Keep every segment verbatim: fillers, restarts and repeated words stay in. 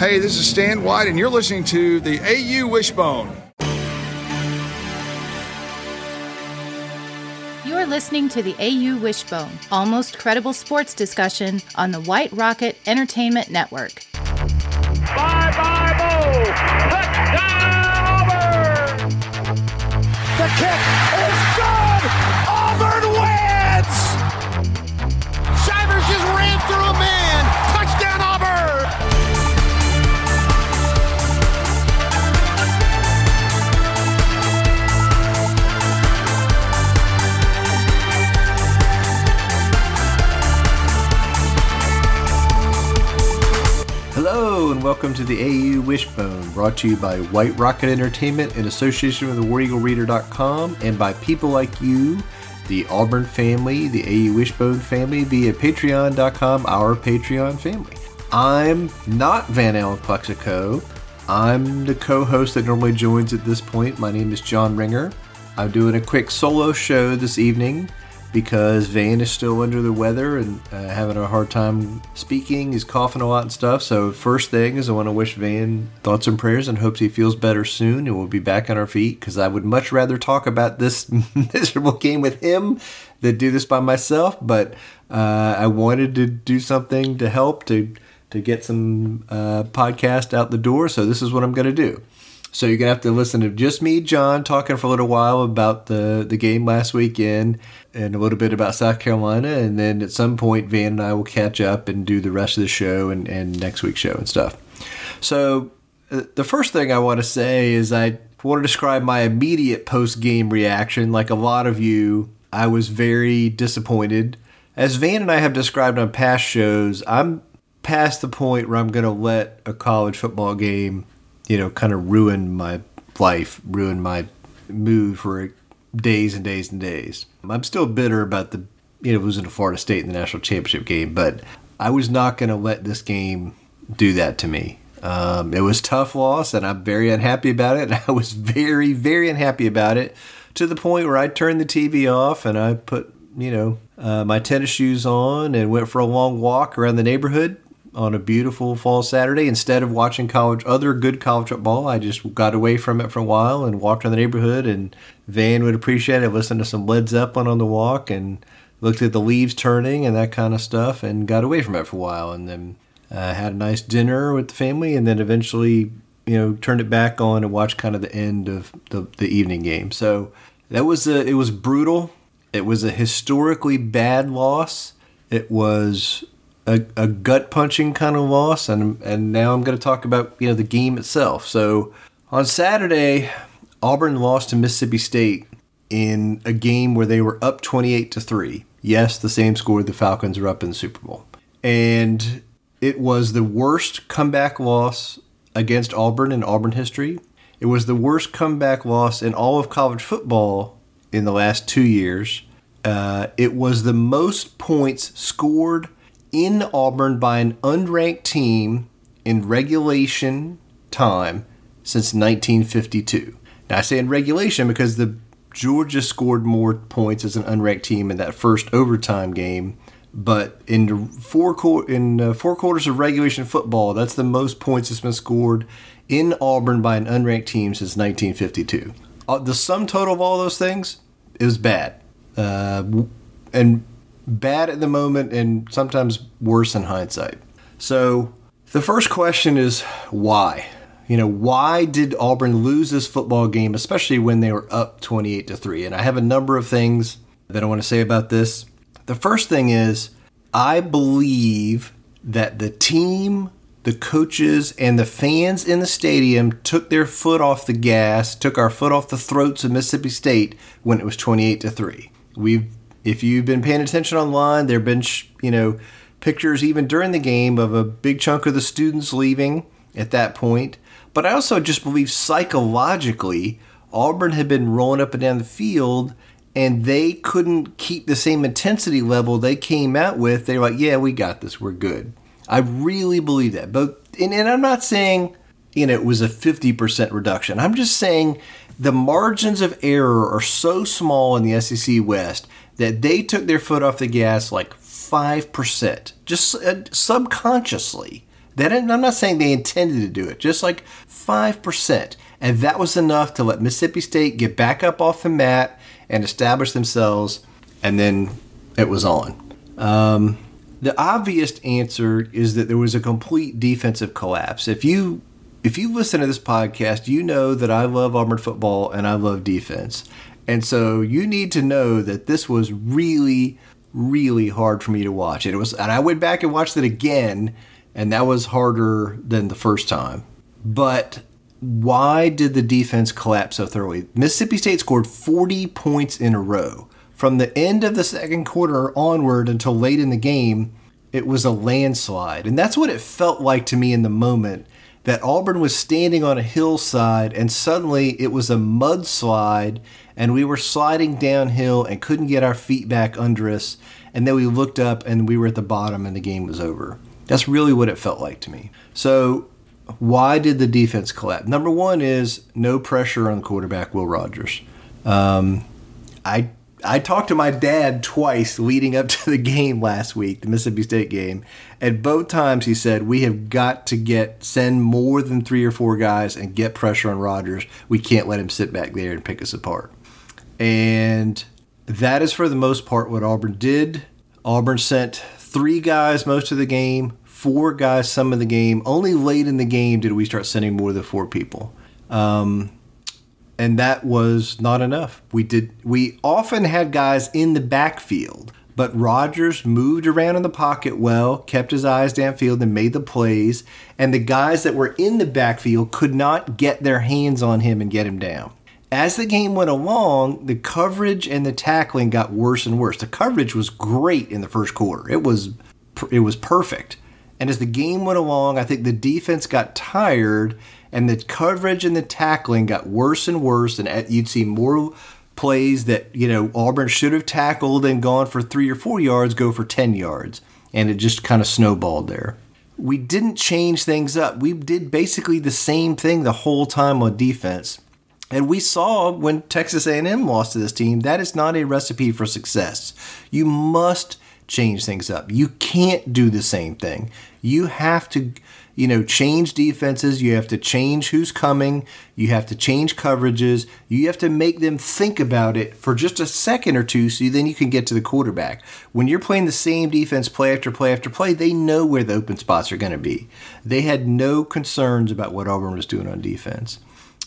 Hey, this is Stan White, and you're listening to the A U Wishbone. You're listening to the A U Wishbone, almost credible sports discussion on the White Rocket Entertainment Network. Bye-bye, Bo! Touchdown, Auburn! The kick is good! Auburn wins! Shivers just ran through a man! Touchdown, Auburn! Hello and welcome to the A U Wishbone, brought to you by White Rocket Entertainment in association with the War Eagle Reader dot com and by people like you, the Auburn family, the A U Wishbone family via Patreon dot com, our Patreon family. I'm not Van Allen Plexico. I'm the co-host that normally joins at this point. My name is John Ringer. I'm doing a quick solo show this evening because Van is still under the weather and uh, having a hard time speaking. He's coughing a lot and stuff. So first thing is I want to wish Van thoughts and prayers and hopes he feels better soon and we'll be back on our feet, because I would much rather talk about this miserable game with him than do this by myself. But uh, I wanted to do something to help to to get some uh, podcast out the door. So this is what I'm going to do. So you're going to have to listen to just me, John, talking for a little while about the, the game last weekend and a little bit about South Carolina. And then at some point, Van and I will catch up and do the rest of the show and, and next week's show and stuff. So uh, the first thing I want to say is I want to describe my immediate post-game reaction. Like a lot of you, I was very disappointed. As Van and I have described on past shows, I'm past the point where I'm going to let a college football game, you know, kind of ruin my life, ruin my mood for days and days and days. I'm still bitter about the, you know, losing to Florida State in the national championship game, but I was not going to let this game do that to me. Um, it was a tough loss, and I'm very unhappy about it. And I was very, very unhappy about it to the point where I turned the T V off and I put, you know, uh, my tennis shoes on and went for a long walk around the neighborhood on a beautiful fall Saturday. Instead of watching college, other good college football, I just got away from it for a while and walked around the neighborhood, and Van would appreciate it. Listened to some Led Zeppelin on the walk and looked at the leaves turning and that kind of stuff and got away from it for a while, and then uh, had a nice dinner with the family, and then eventually, you know, turned it back on and watched kind of the end of the, the evening game. So that was a, it was brutal. It was a historically bad loss. It was A, a gut-punching kind of loss, and and now I'm going to talk about, you know, the game itself. So on Saturday, Auburn lost to Mississippi State in a game where they were up twenty-eight to three. Yes, the same score the Falcons are up in the Super Bowl. And it was the worst comeback loss against Auburn in Auburn history. It was the worst comeback loss in all of college football in the last two years. Uh, it was the most points scored in Auburn by an unranked team in regulation time since nineteen fifty-two. Now I say in regulation because the Georgia scored more points as an unranked team in that first overtime game, but in four in uh, four quarters of regulation football, that's the most points that's been scored in Auburn by an unranked team since nineteen fifty-two. Uh, the sum total of all those things is bad, uh, and bad at the moment and sometimes worse in hindsight. So the first question is why? You know, why did Auburn lose this football game, especially when they were up twenty-eight to three? And I have a number of things that I want to say about this. The first thing is I believe that the team, the coaches, and the fans in the stadium took their foot off the gas, took our foot off the throats of Mississippi State when it was twenty-eight to three. We've If you've been paying attention online, there have been, you know, pictures even during the game of a big chunk of the students leaving at that point. But I also just believe psychologically, Auburn had been rolling up and down the field, and they couldn't keep the same intensity level they came out with. They were like, yeah, we got this. We're good. I really believe that. But and, and I'm not saying, you know, it was a fifty percent reduction. I'm just saying the margins of error are so small in the S E C West that they took their foot off the gas like five percent, just uh, subconsciously. They didn't, I'm not saying they intended to do it, just like five percent. And that was enough to let Mississippi State get back up off the mat and establish themselves, and then it was on. Um, the obvious answer is that there was a complete defensive collapse. If you if you listen to this podcast, you know that I love Auburn football and I love defense. And so you need to know that this was really, really hard for me to watch. And it was, and I went back and watched it again, and that was harder than the first time. But why did the defense collapse so thoroughly? Mississippi State scored forty points in a row. From the end of the second quarter onward until late in the game, it was a landslide. And that's what it felt like to me in the moment, that Auburn was standing on a hillside and suddenly it was a mudslide and we were sliding downhill and couldn't get our feet back under us. And then we looked up and we were at the bottom and the game was over. That's really what it felt like to me. So why did the defense collapse? Number one is no pressure on the quarterback, Will Rogers. Um, I I talked to my dad twice leading up to the game last week, the Mississippi State game, and both times he said, we have got to get send more than three or four guys and get pressure on Rogers. We can't let him sit back there and pick us apart. And that is for the most part what Auburn did. Auburn sent three guys most of the game, four guys some of the game. Only late in the game did we start sending more than four people. Um, and that was not enough. We did. We often had guys in the backfield, but Rogers moved around in the pocket well, kept his eyes downfield, and made the plays. And the guys that were in the backfield could not get their hands on him and get him down. As the game went along, the coverage and the tackling got worse and worse. The coverage was great in the first quarter. It was it was perfect. And as the game went along, I think the defense got tired, and the coverage and the tackling got worse and worse. And you'd see more plays that, you know, Auburn should have tackled and gone for three or four yards, go for ten yards. And it just kind of snowballed there. We didn't change things up. We did basically the same thing the whole time on defense. And we saw when Texas A and M lost to this team, that is not a recipe for success. You must change things up. You can't do the same thing. You have to, you know, change defenses. You have to change who's coming. You have to change coverages. You have to make them think about it for just a second or two so then you can get to the quarterback. When you're playing the same defense play after play after play, they know where the open spots are going to be. They had no concerns about what Auburn was doing on defense.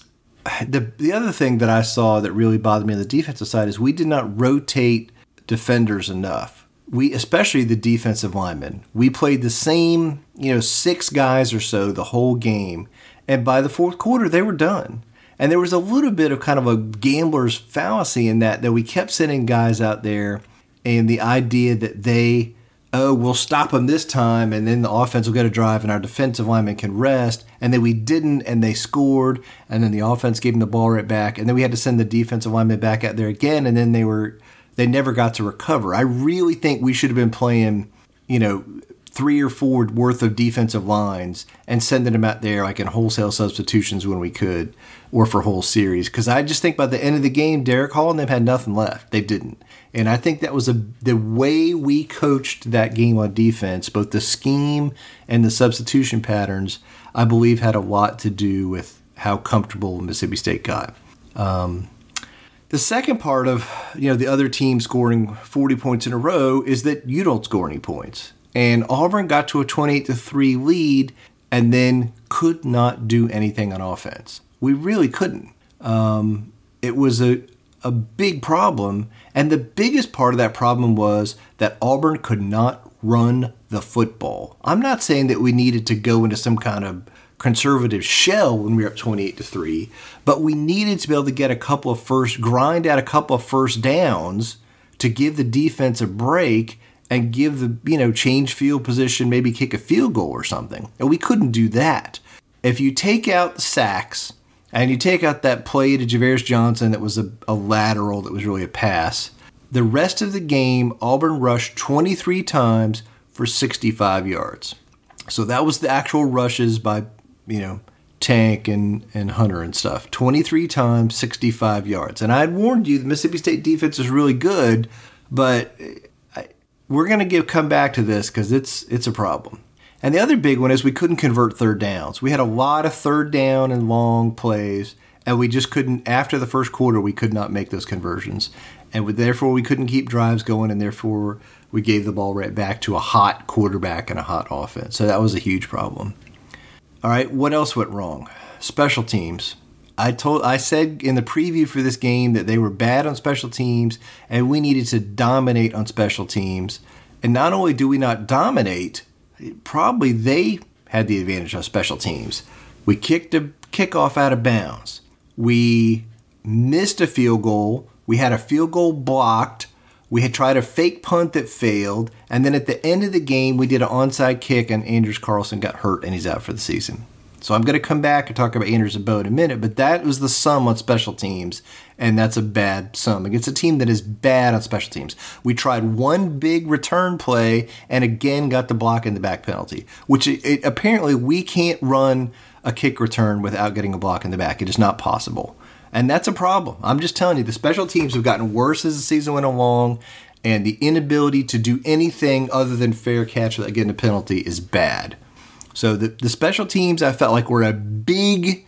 The, the other thing that I saw that really bothered me on the defensive side is we did not rotate defenders enough. We, especially the defensive linemen, we played the same, you know, six guys or so the whole game. And by the fourth quarter, they were done. And there was a little bit of kind of a gambler's fallacy in that, that we kept sending guys out there and the idea that they, oh, we'll stop them this time and then the offense will get a drive and our defensive linemen can rest. And then we didn't and they scored and then the offense gave them the ball right back. And then we had to send the defensive linemen back out there again and then they were they never got to recover. I really think we should have been playing, you know, three or four worth of defensive lines and sending them out there like in wholesale substitutions when we could or for whole series. Because I just think by the end of the game, Derek Hall and them had nothing left. They didn't. And I think that was a, the way we coached that game on defense, both the scheme and the substitution patterns, I believe had a lot to do with how comfortable Mississippi State got. Um, the second part of, you know, the other team scoring forty points in a row is that you don't score any points. And Auburn got to a twenty-eight to three lead and then could not do anything on offense. We really couldn't. Um, it was a, a big problem. And the biggest part of that problem was that Auburn could not run the football. I'm not saying that we needed to go into some kind of conservative shell when we were up twenty-eight to three, but we needed to be able to get a couple of first, grind out a couple of first downs to give the defense a break and give the, you know, change field position, maybe kick a field goal or something. And we couldn't do that. If you take out the sacks and you take out that play to Javarius Johnson that was a, a lateral that was really a pass, the rest of the game, Auburn rushed twenty-three times for sixty-five yards. So that was the actual rushes by, you know, Tank and, and Hunter and stuff. twenty-three times, sixty-five yards. And I had warned you the Mississippi State defense is really good, but I, we're going to give come back to this because it's it's a problem. And the other big one is we couldn't convert third downs. We had a lot of third down and long plays, and we just couldn't, after the first quarter, we could not make those conversions. And we, therefore, we couldn't keep drives going, and therefore, we gave the ball right back to a hot quarterback and a hot offense. So that was a huge problem. All right, what else went wrong? Special teams. I told, I said in the preview for this game that they were bad on special teams, and we needed to dominate on special teams. And not only do we not dominate, probably they had the advantage on special teams. We kicked a kickoff out of bounds. We missed a field goal. We had a field goal blocked. We had tried a fake punt that failed. And then at the end of the game, we did an onside kick, and Anders Carlson got hurt, and he's out for the season. So I'm going to come back and talk about Anders and Bo in a minute, but that was the sum on special teams, and that's a bad sum against a team that is bad on special teams. We tried one big return play and again got the block in the back penalty, which it, it, apparently we can't run a kick return without getting a block in the back. It is not possible, and that's a problem. I'm just telling you, the special teams have gotten worse as the season went along, and the inability to do anything other than fair catch without getting a penalty is bad. So the, the special teams, I felt like, were a big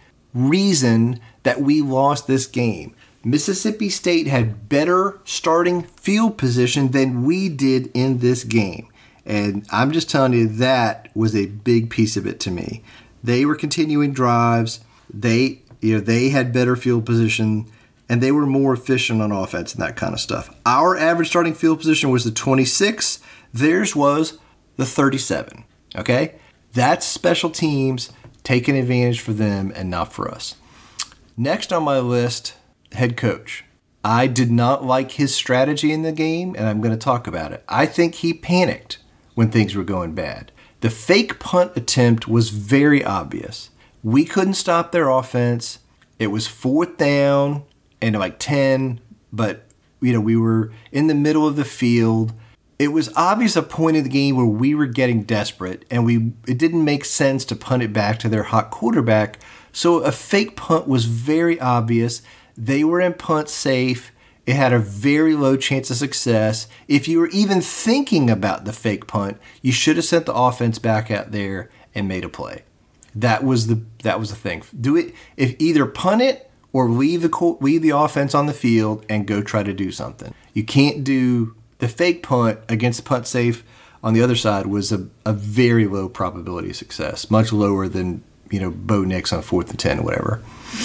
reason that we lost this game. Mississippi State had better starting field position than we did in this game. And I'm just telling you, that was a big piece of it to me. They were continuing drives. They, you know, they had better field position, and they were more efficient on offense and that kind of stuff. Our average starting field position was the twenty-six. Theirs was the thirty-seven. Okay? That's special teams taking advantage for them and not for us. Next on my list, head coach. I did not like his strategy in the game, and I'm going to talk about it. I think he panicked when things were going bad. The fake punt attempt was very obvious. We couldn't stop their offense. It was fourth down and like ten, but you know, we were in the middle of the field. It was obvious a point in the game where we were getting desperate, and we it didn't make sense to punt it back to their hot quarterback. So a fake punt was very obvious. They were in punt safe. It had a very low chance of success. If you were even thinking about the fake punt, you should have sent the offense back out there and made a play. That was the that was the thing. Do it if either punt it or leave the leave the offense on the field and go try to do something. You can't do the fake punt against the punt safe on the other side was a, a very low probability of success, much lower than, you know, Bo Nix on fourth and ten or whatever.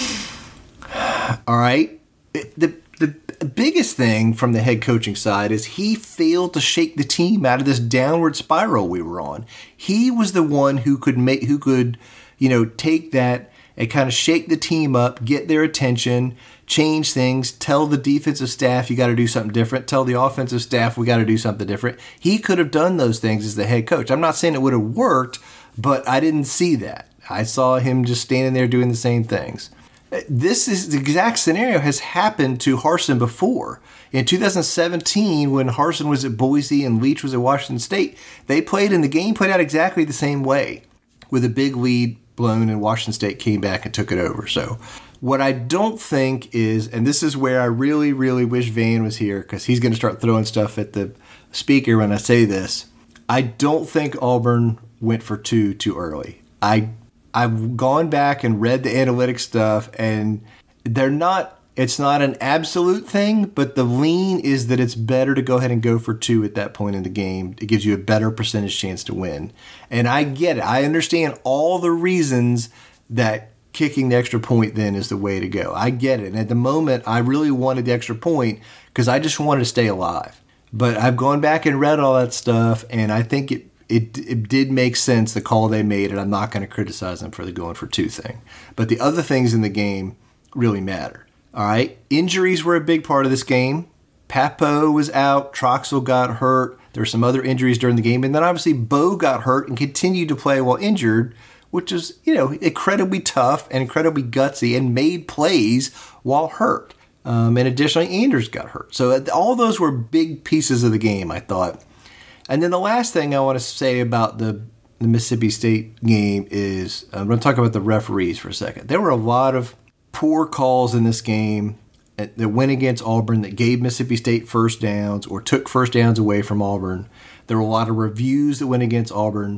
All right. The, the biggest thing from the head coaching side is he failed to shake the team out of this downward spiral we were on. He was the one who could make, who could, you know, take that and kind of shake the team up, get their attention, change things, tell the defensive staff you got to do something different, tell the offensive staff we got to do something different. He could have done those things as the head coach. I'm not saying it would have worked, but I didn't see that. I saw him just standing there doing the same things. This is the exact scenario has happened to Harsin before. In two thousand seventeen, when Harsin was at Boise and Leach was at Washington State, they played in the game played out exactly the same way, with a big lead blown, and Washington State came back and took it over. So what I don't think is, and this is where I really, really wish Van was here, because he's going to start throwing stuff at the speaker when I say this. I don't think Auburn went for two too early. I I've gone back and read the analytics stuff, and they're not, it's not an absolute thing, but the lean is that it's better to go ahead and go for two at that point in the game. It gives you a better percentage chance to win. And I get it. I understand all the reasons that kicking the extra point then is the way to go. I get it. And at the moment, I really wanted the extra point because I just wanted to stay alive. But I've gone back and read all that stuff, and I think it It, it did make sense, the call they made, and I'm not going to criticize them for the going for two thing. But the other things in the game really matter. All right, injuries were a big part of this game. Papo was out. Troxel got hurt. There were some other injuries during the game. And then obviously Bo got hurt and continued to play while injured, which is, you know, incredibly tough and incredibly gutsy and made plays while hurt. Um, and additionally, Anders got hurt. So all those were big pieces of the game, I thought. And then the last thing I want to say about the, the Mississippi State game is, I'm going to talk about the referees for a second. There were a lot of poor calls in this game that went against Auburn, that gave Mississippi State first downs or took first downs away from Auburn. There were a lot of reviews that went against Auburn.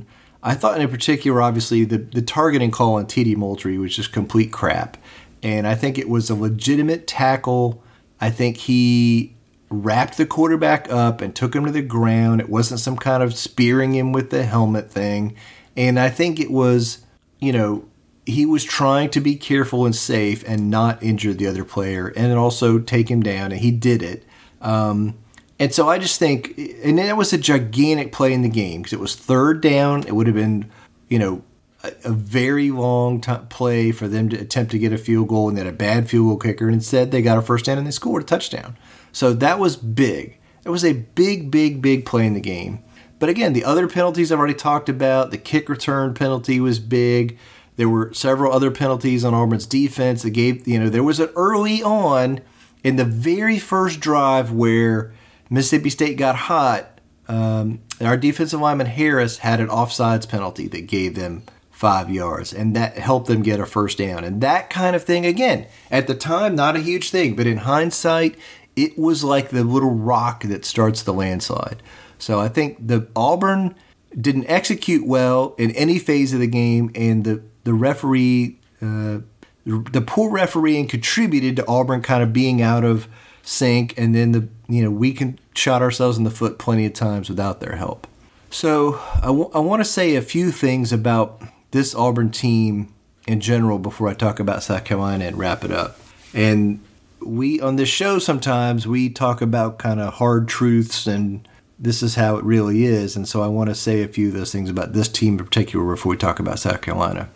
I thought in particular, obviously, the, the targeting call on T D Moultrie was just complete crap. And I think it was a legitimate tackle. I think he wrapped the quarterback up and took him to the ground. It wasn't some kind of spearing him with the helmet thing. And I think it was, you know, he was trying to be careful and safe and not injure the other player and then also take him down, and he did it. Um, and so I just think, and that was a gigantic play in the game because it was third down. It would have been, you know, a, a very long t- play for them to attempt to get a field goal, and they had a bad field goal kicker. And instead, they got a first down and they scored a touchdown. So that was big. It was a big, big, big play in the game. But again, the other penalties I've already talked about. The kick return penalty was big. There were several other penalties on Auburn's defense that gave, you know, there was an early on in the very first drive where Mississippi State got hot. Um, our defensive lineman Harris had an offsides penalty that gave them five yards, and that helped them get a first down. And that kind of thing, again, at the time, not a huge thing, but in hindsight, it was like the little rock that starts the landslide. So I think the Auburn didn't execute well in any phase of the game, and the the referee, uh, the poor refereeing contributed to Auburn kind of being out of sync, and then the you know we can shot ourselves in the foot plenty of times without their help. So I, w- I want to say a few things about this Auburn team in general before I talk about South Carolina and wrap it up. And we on this show sometimes we talk about kind of hard truths, and this is how it really is. And so I want to say a few of those things about this team in particular before we talk about South Carolina.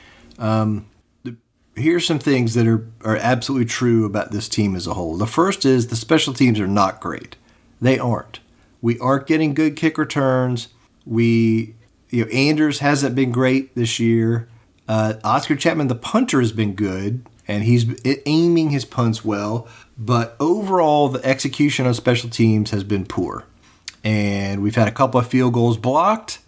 Um, the, here's some things that are, are absolutely true about this team as a whole. The first is the special teams are not great. They aren't. We aren't getting good kick returns. We, you know, Anders hasn't been great this year. Uh, Oscar Chapman, the punter, has been good, and he's aiming his punts well. But overall, the execution on special teams has been poor. And we've had a couple of field goals blocked.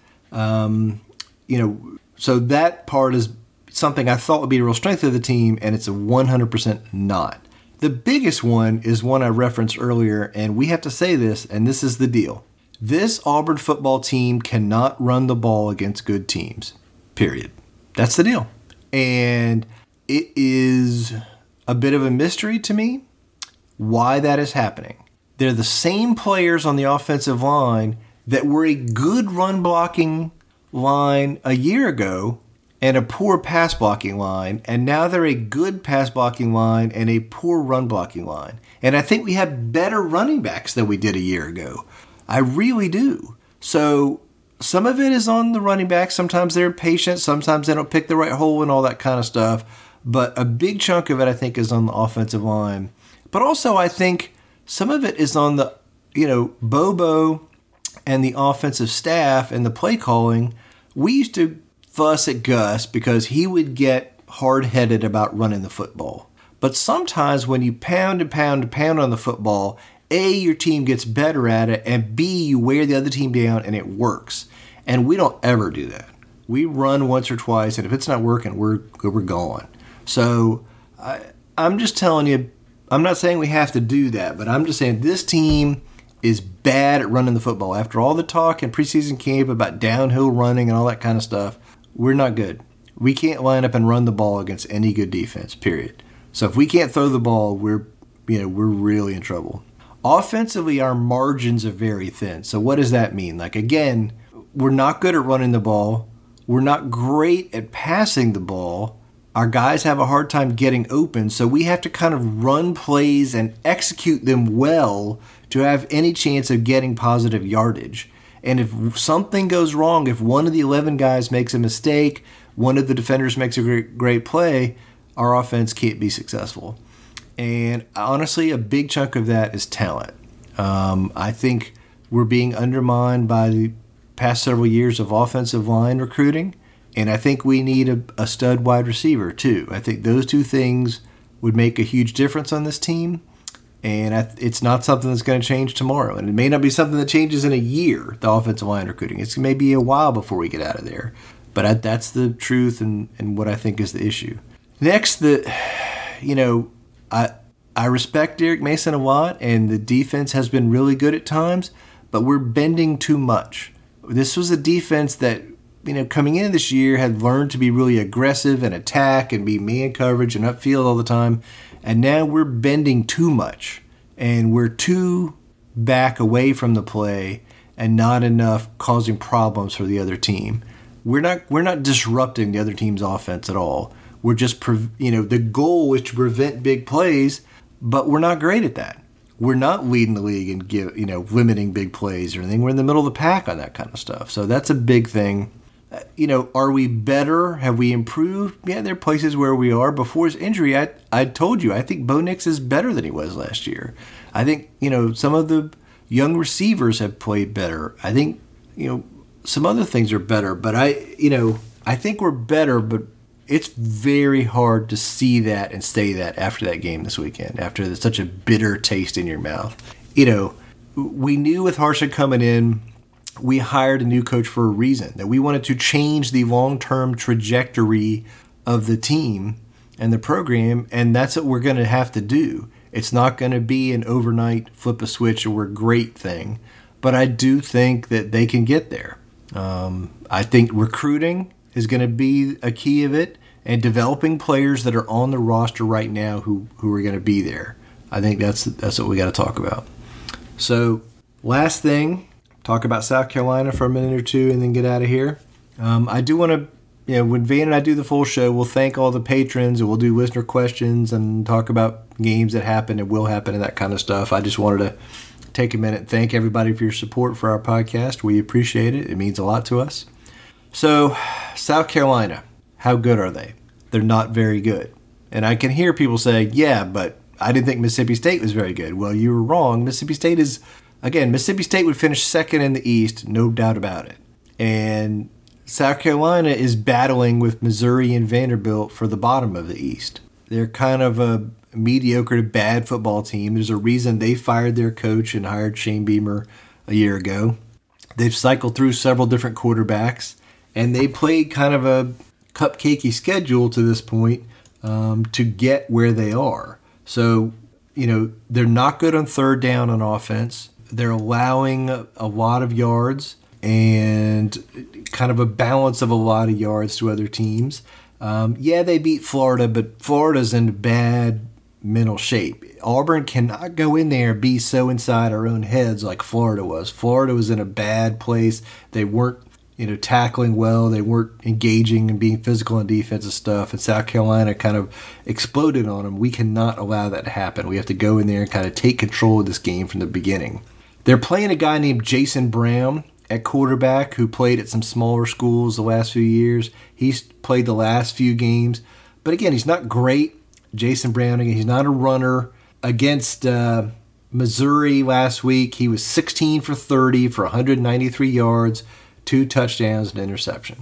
Um, you know, so that part is something I thought would be a real strength of the team, and it's a one hundred percent not. The biggest one is one I referenced earlier, and we have to say this, and this is the deal. This Auburn football team cannot run the ball against good teams, period. That's the deal. And it is a bit of a mystery to me why that is happening. They're the same players on the offensive line that were a good run blocking line a year ago and a poor pass blocking line, and now they're a good pass blocking line and a poor run blocking line. And I think we have better running backs than we did a year ago. I really do. So some of it is on the running backs. Sometimes they're impatient. Sometimes they don't pick the right hole and all that kind of stuff. But a big chunk of it, I think, is on the offensive line. But also, I think some of it is on the, you know, Bobo and the offensive staff and the play calling. We used to fuss at Gus because he would get hard-headed about running the football. But sometimes when you pound and pound and pound on the football, A, your team gets better at it, and B, you wear the other team down and it works. And we don't ever do that. We run once or twice, and if it's not working, we're we're gone. So I, I'm just telling you, I'm not saying we have to do that, but I'm just saying this team is bad at running the football. After all the talk in preseason camp about downhill running and all that kind of stuff, we're not good. We can't line up and run the ball against any good defense, period. So if we can't throw the ball, we're you know, we're really in trouble. Offensively, our margins are very thin. So what does that mean? Like, again, we're not good at running the ball. We're not great at passing the ball. Our guys have a hard time getting open, so we have to kind of run plays and execute them well to have any chance of getting positive yardage. And if something goes wrong, if one of the eleven guys makes a mistake, one of the defenders makes a great, great play, our offense can't be successful. And honestly, a big chunk of that is talent. Um, I think we're being undermined by the past several years of offensive line recruiting, and I think we need a, a stud wide receiver too. I think those two things would make a huge difference on this team, and I, it's not something that's going to change tomorrow. And it may not be something that changes in a year, the offensive line recruiting. It's maybe a while before we get out of there. But I, that's the truth and, and what I think is the issue. Next, the, you know, I I respect Derek Mason a lot, and the defense has been really good at times, but we're bending too much. This was a defense that you know, coming in this year had learned to be really aggressive and attack and be man coverage and upfield all the time. And now we're bending too much and we're too back away from the play and not enough causing problems for the other team. We're not we're not disrupting the other team's offense at all. We're just, you know, the goal is to prevent big plays, but we're not great at that. We're not leading the league and give, you know, limiting big plays or anything. We're in the middle of the pack on that kind of stuff. So that's a big thing. Uh, you know, are we better? Have we improved? Yeah, there are places where we are. Before his injury, I I told you, I think Bo Nix is better than he was last year. I think, you know, some of the young receivers have played better. I think, you know, some other things are better. But I, you know, I think we're better, but it's very hard to see that and say that after that game this weekend, after such a bitter taste in your mouth. You know, we knew with Harsha coming in, we hired a new coach for a reason, that we wanted to change the long-term trajectory of the team and the program, and that's what we're going to have to do. It's not going to be an overnight flip a switch or we're great thing, but I do think that they can get there. Um, I think recruiting is going to be a key of it, and developing players that are on the roster right now who, who are going to be there. I think that's that's what we got to talk about. So last thing, talk about South Carolina for a minute or two and then get out of here. Um, I do want to, you know, when Van and I do the full show, we'll thank all the patrons and we'll do listener questions and talk about games that happen and will happen and that kind of stuff. I just wanted to take a minute and thank everybody for your support for our podcast. We appreciate it. It means a lot to us. So, South Carolina, how good are they? They're not very good. And I can hear people say, yeah, but I didn't think Mississippi State was very good. Well, you were wrong. Mississippi State is, again, Mississippi State would finish second in the East, no doubt about it. And South Carolina is battling with Missouri and Vanderbilt for the bottom of the East. They're kind of a mediocre to bad football team. There's a reason they fired their coach and hired Shane Beamer a year ago. They've cycled through several different quarterbacks. And they played kind of a cupcakey schedule to this point um, to get where they are. So, you know, they're not good on third down on offense. They're allowing a, a lot of yards and kind of a balance of a lot of yards to other teams. Um, yeah, they beat Florida, but Florida's in bad mental shape. Auburn cannot go in there and be so inside our own heads like Florida was. Florida was in a bad place. They weren't, you know, tackling well. They weren't engaging and being physical and defensive stuff. And South Carolina kind of exploded on them. We cannot allow that to happen. We have to go in there and kind of take control of this game from the beginning. They're playing a guy named Jason Brown at quarterback who played at some smaller schools the last few years. He's played the last few games. But again, he's not great. Jason Brown, he's not a runner. Against uh, Missouri last week, he was sixteen for thirty for one hundred ninety-three yards, two touchdowns and interception.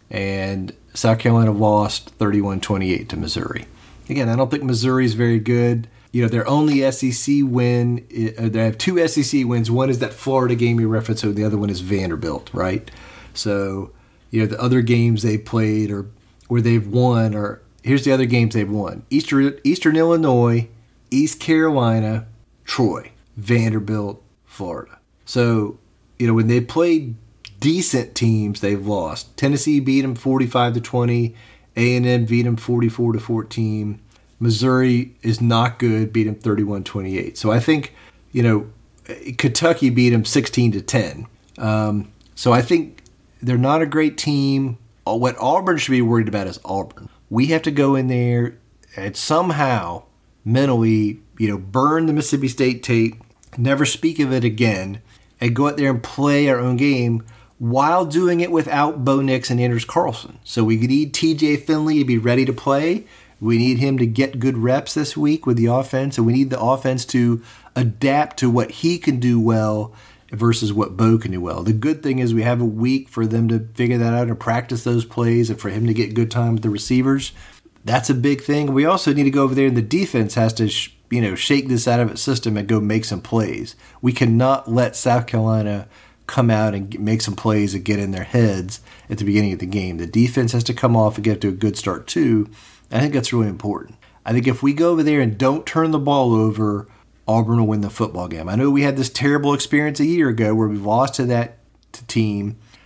And South Carolina lost thirty-one twenty-eight to Missouri. Again, I don't think Missouri is very good. You know, their only S E C win, uh, they have two S E C wins. One is that Florida game you referenced, and the other one is Vanderbilt, right? So, you know, the other games they played or where they've won are, here's the other games they've won. Eastern, Eastern Illinois, East Carolina, Troy, Vanderbilt, Florida. So, you know, when they played decent teams, they've lost. Tennessee beat them forty-five to twenty. A and M beat them forty-four to fourteen. Missouri is not good, beat them thirty-one twenty-eight. So I think, you know, Kentucky beat them sixteen to ten. Um, so I think they're not a great team. What Auburn should be worried about is Auburn. We have to go in there and somehow mentally, you know, burn the Mississippi State tape, never speak of it again, and go out there and play our own game while doing it without Bo Nix and Anders Carlson. So we need T J Finley to be ready to play. We need him to get good reps this week with the offense, and we need the offense to adapt to what he can do well versus what Bo can do well. The good thing is we have a week for them to figure that out and practice those plays and for him to get good time with the receivers. That's a big thing. We also need to go over there, and the defense has to, sh- you know, shake this out of its system and go make some plays. We cannot let South Carolina come out and make some plays and get in their heads at the beginning of the game. The defense has to come off and get to a good start too. I think that's really important. I think if we go over there and don't turn the ball over, Auburn will win the football game. I know we had this terrible experience a year ago where we lost to that team,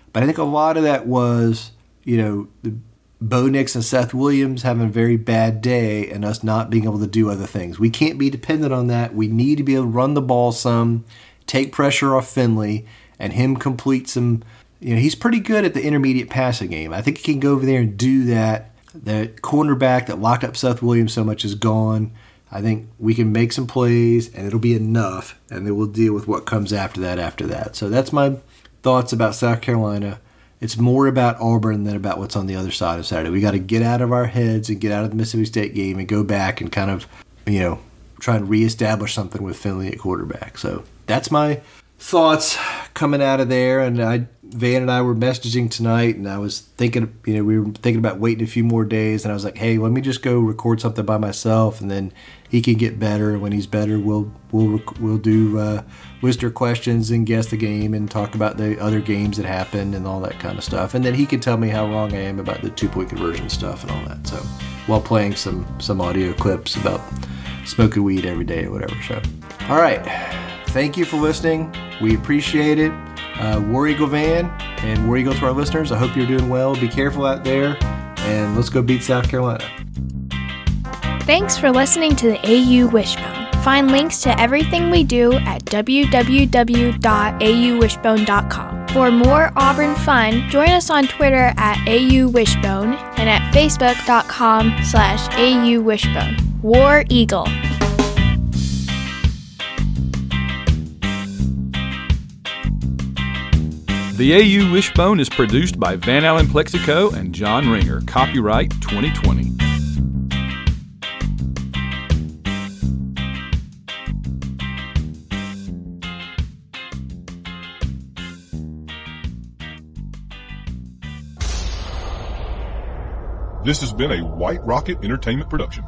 But I think a lot of that was, you know, the Bo Nix and Seth Williams having a very bad day and us not being able to do other things. We can't be dependent on that. We need to be able to run the ball some, take pressure off Finley, and him complete some. You know, he's pretty good at the intermediate passing game. I think he can go over there and do that. The cornerback that locked up Seth Williams so much is gone. I think we can make some plays, and it'll be enough, and then we'll deal with what comes after that after that. So that's my thoughts about South Carolina. It's more about Auburn than about what's on the other side of Saturday. We got to get out of our heads and get out of the Mississippi State game and go back and kind of, you know, try and reestablish something with Finley at quarterback. So that's my thoughts coming out of there. And I, Van and I were messaging tonight, and I was thinking, you know, we were thinking about waiting a few more days. And I was like, hey, let me just go record something by myself, and then he can get better. And when he's better, we'll we'll we'll do uh, Lister questions and guess the game and talk about the other games that happened and all that kind of stuff. And then he can tell me how wrong I am about the two point conversion stuff and all that. So while playing some some audio clips about smoking weed every day or whatever. So all right, thank you for listening. We appreciate it. Uh, War Eagle Van and War Eagle to our listeners, I hope you're doing well. Be careful out there, and let's go beat South Carolina. Thanks for listening to the A U Wishbone. Find links to everything we do at w w w dot a u wishbone dot com. For more Auburn fun, join us on Twitter at A U Wishbone and at facebook dot com slash A U Wishbone. War Eagle. The A U Wishbone is produced by Van Allen Plexico and John Ringer. Copyright twenty twenty. This has been a White Rocket Entertainment production.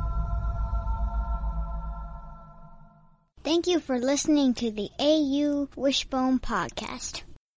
Thank you for listening to the A U Wishbone podcast.